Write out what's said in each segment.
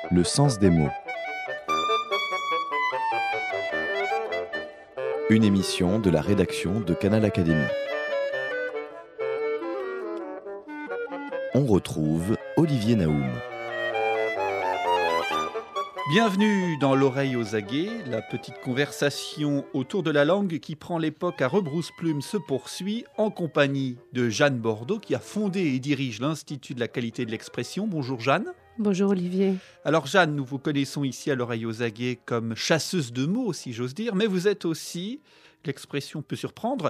Le sens des mots. Une émission de la rédaction de Canal Académie. On retrouve Olivier Naoum. Bienvenue dans l'oreille aux aguets, la petite conversation autour de la langue qui prend l'époque à rebrousse-plume se poursuit en compagnie de Jeanne Bordeaux qui a fondé et dirige l'Institut de la qualité de l'expression. Bonjour Jeanne. Bonjour Olivier. Alors Jeanne, nous vous connaissons ici à l'oreille aux aguets comme chasseuse de mots si j'ose dire, mais vous êtes aussi, l'expression peut surprendre,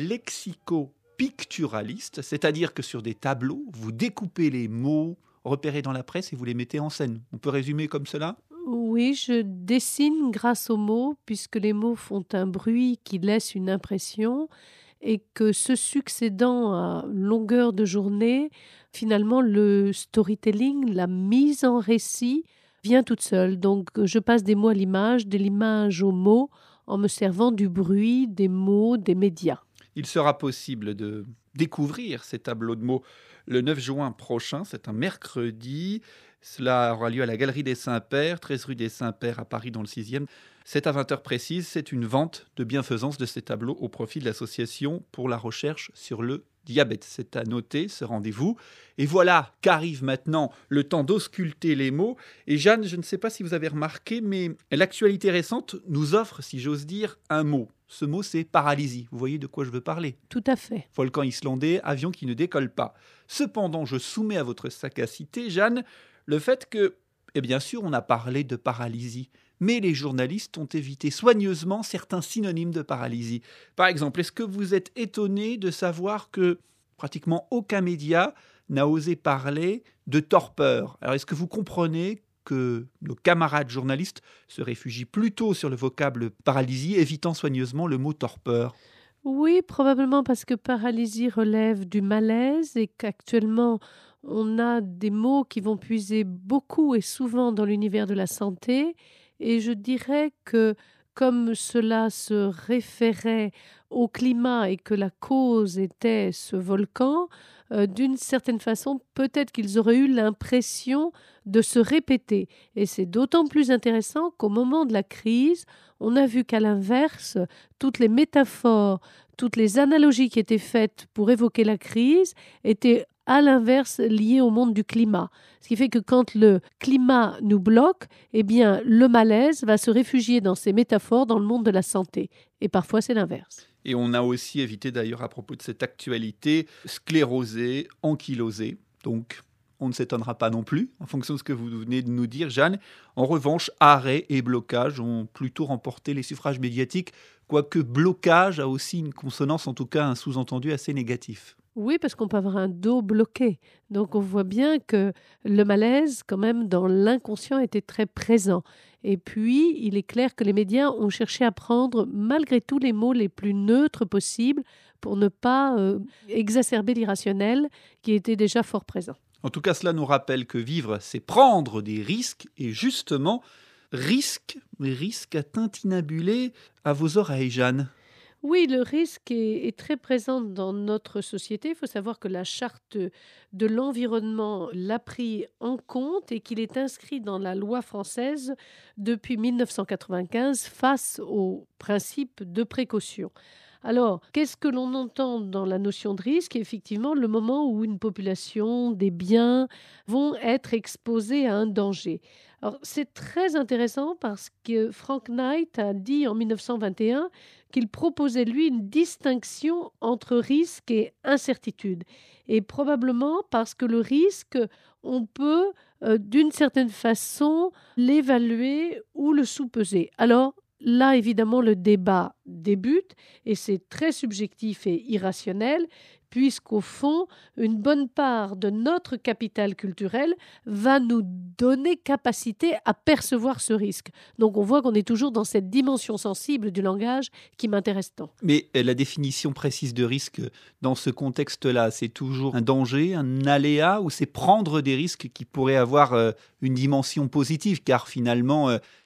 lexico-picturaliste, c'est-à-dire que sur des tableaux, vous découpez les mots repérés dans la presse et vous les mettez en scène. On peut résumer comme cela ? Oui, je dessine grâce aux mots, puisque les mots font un bruit qui laisse une impression et que ce succédant à longueur de journée, finalement le storytelling, la mise en récit, vient toute seule. Donc je passe des mots à l'image, de l'image aux mots, en me servant du bruit, des mots, des médias. Il sera possible de découvrir ces tableaux de mots le 9 juin prochain, c'est un mercredi. Cela aura lieu à la Galerie des Saints-Pères, 13 rue des Saints-Pères à Paris dans le 6e. C'est à 20h précise, c'est une vente de bienfaisance de ces tableaux au profit de l'Association pour la recherche sur le diabète. C'est à noter ce rendez-vous. Et voilà qu'arrive maintenant le temps d'ausculter les mots. Et Jeanne, je ne sais pas si vous avez remarqué, mais l'actualité récente nous offre, si j'ose dire, un mot. Ce mot, c'est paralysie. Vous voyez de quoi je veux parler ? Tout à fait. Volcan islandais, avion qui ne décolle pas. Cependant, je soumets à votre sagacité, Jeanne, le fait que, et bien sûr, on a parlé de paralysie, mais les journalistes ont évité soigneusement certains synonymes de paralysie. Par exemple, est-ce que vous êtes étonné de savoir que pratiquement aucun média n'a osé parler de torpeur ? Alors, est-ce que vous comprenez que nos camarades journalistes se réfugient plutôt sur le vocable paralysie, évitant soigneusement le mot torpeur ? Oui, probablement parce que paralysie relève du malaise et qu'actuellement, on a des mots qui vont puiser beaucoup et souvent dans l'univers de la santé. Et je dirais que comme cela se référait au climat et que la cause était ce volcan, d'une certaine façon, peut-être qu'ils auraient eu l'impression de se répéter. Et c'est d'autant plus intéressant qu'au moment de la crise, on a vu qu'à l'inverse, toutes les métaphores, toutes les analogies qui étaient faites pour évoquer la crise étaient à l'inverse liées au monde du climat. Ce qui fait que quand le climat nous bloque, eh bien, le malaise va se réfugier dans ces métaphores dans le monde de la santé. Et parfois, c'est l'inverse. Et on a aussi évité d'ailleurs à propos de cette actualité, sclérosé, ankylosé. Donc, on ne s'étonnera pas non plus, en fonction de ce que vous venez de nous dire, Jeanne. En revanche, arrêt et blocage ont plutôt remporté les suffrages médiatiques, quoique blocage a aussi une consonance, en tout cas un sous-entendu assez négatif. Oui, parce qu'on peut avoir un dos bloqué. Donc on voit bien que le malaise, quand même, dans l'inconscient était très présent. Et puis, il est clair que les médias ont cherché à prendre, malgré tout, les mots les plus neutres possibles pour ne pas exacerber l'irrationnel qui était déjà fort présent. En tout cas, cela nous rappelle que vivre, c'est prendre des risques. Et justement, risque à tintinabuler à vos oreilles, Jeanne. Oui, le risque est très présent dans notre société. Il faut savoir que la charte de l'environnement l'a pris en compte et qu'il est inscrit dans la loi française depuis 1995 face au principe de précaution. Alors, qu'est-ce que l'on entend dans la notion de risque ? Effectivement, le moment où une population, des biens vont être exposés à un danger. Alors, c'est très intéressant parce que Frank Knight a dit en 1921 qu'il proposait, lui, une distinction entre risque et incertitude. Et probablement parce que le risque, on peut, d'une certaine façon, l'évaluer ou le sous-peser. Alors, là, évidemment, le débat débute et c'est très subjectif et irrationnel puisqu'au fond, une bonne part de notre capital culturel va nous donner capacité à percevoir ce risque. Donc on voit qu'on est toujours dans cette dimension sensible du langage qui m'intéresse tant. Mais la définition précise de risque dans ce contexte-là, c'est toujours un danger, un aléa, ou c'est prendre des risques qui pourraient avoir une dimension positive, car finalement,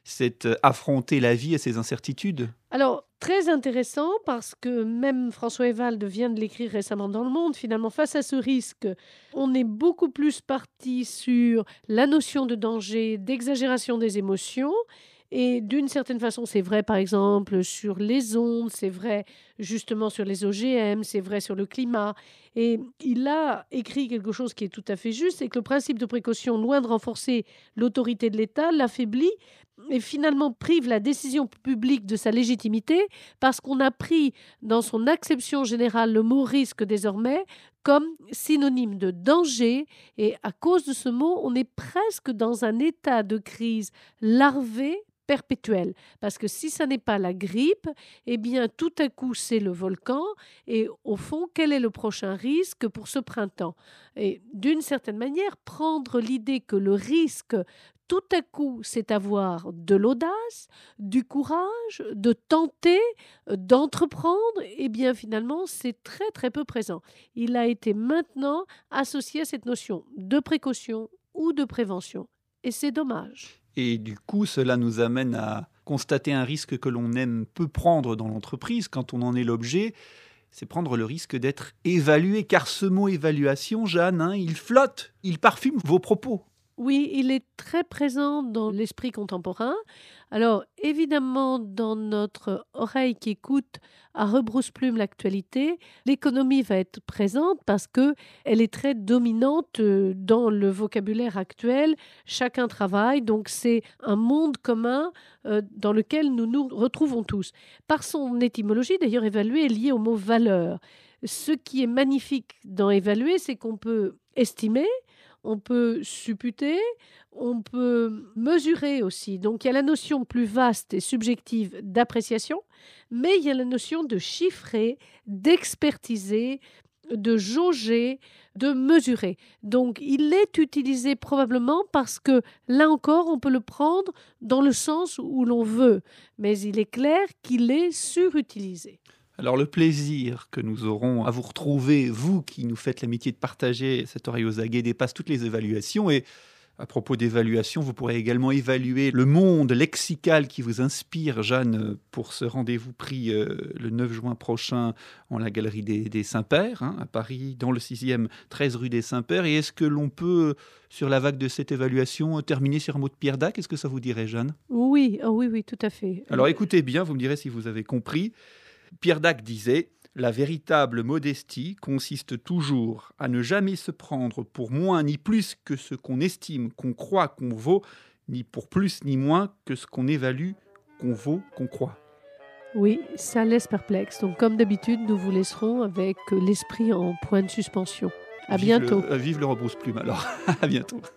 c'est affronter la vie et ses incertitudes. Alors, très intéressant parce que même François Ewald vient de l'écrire récemment dans Le Monde. Finalement, face à ce risque, on est beaucoup plus parti sur la notion de danger, d'exagération des émotions. Et d'une certaine façon, c'est vrai par exemple sur les ondes, c'est vrai justement sur les OGM, c'est vrai sur le climat. Et il a écrit quelque chose qui est tout à fait juste, c'est que le principe de précaution, loin de renforcer l'autorité de l'État, l'affaiblit et finalement prive la décision publique de sa légitimité parce qu'on a pris dans son acception générale le mot risque désormais comme synonyme de danger. Et à cause de ce mot, on est presque dans un état de crise larvée perpétuelle. Parce que si ça n'est pas la grippe, eh bien tout à coup c'est le volcan. Et au fond, quel est le prochain risque pour ce printemps? Et d'une certaine manière, prendre l'idée que le risque, tout à coup, c'est avoir de l'audace, du courage, de tenter, d'entreprendre, eh bien finalement, c'est très très peu présent. Il a été maintenant associé à cette notion de précaution ou de prévention. Et c'est dommage. Et du coup, cela nous amène à constater un risque que l'on aime peu prendre dans l'entreprise quand on en est l'objet, c'est prendre le risque d'être évalué. Car ce mot évaluation, Jeanne, il flotte, il parfume vos propos. Oui, il est très présent dans l'esprit contemporain. Alors, évidemment, dans notre oreille qui écoute à rebrousse-plume l'actualité, l'économie va être présente parce qu'elle est très dominante dans le vocabulaire actuel. Chacun travaille, donc c'est un monde commun dans lequel nous nous retrouvons tous. Par son étymologie, d'ailleurs, évaluer est lié au mot valeur. Ce qui est magnifique dans évaluer, c'est qu'on peut estimer, on peut supputer, on peut mesurer aussi. Donc, il y a la notion plus vaste et subjective d'appréciation, mais il y a la notion de chiffrer, d'expertiser, de jauger, de mesurer. Donc, il est utilisé probablement parce que, là encore, on peut le prendre dans le sens où l'on veut, mais il est clair qu'il est surutilisé. Alors le plaisir que nous aurons à vous retrouver, vous qui nous faites l'amitié de partager cette oreille aux aguets, dépasse toutes les évaluations. Et à propos d'évaluation, vous pourrez également évaluer le monde lexical qui vous inspire, Jeanne, pour ce rendez-vous pris le 9 juin prochain en la Galerie des Saints-Pères, à Paris, dans le 6e, 13 rue des Saints-Pères. Et est-ce que l'on peut, sur la vague de cette évaluation, terminer sur un mot de Pierre Dac? Est-ce que ça vous dirait, Jeanne? Oui, oui, tout à fait. Alors écoutez bien, vous me direz si vous avez compris. Pierre Dac disait « La véritable modestie consiste toujours à ne jamais se prendre pour moins ni plus que ce qu'on estime, qu'on croit, qu'on vaut, ni pour plus ni moins que ce qu'on évalue, qu'on vaut, qu'on croit. » Oui, ça laisse perplexe. Donc comme d'habitude, nous vous laisserons avec l'esprit en point de suspension. À bientôt. Vive le rebrousse-plume alors. À bientôt.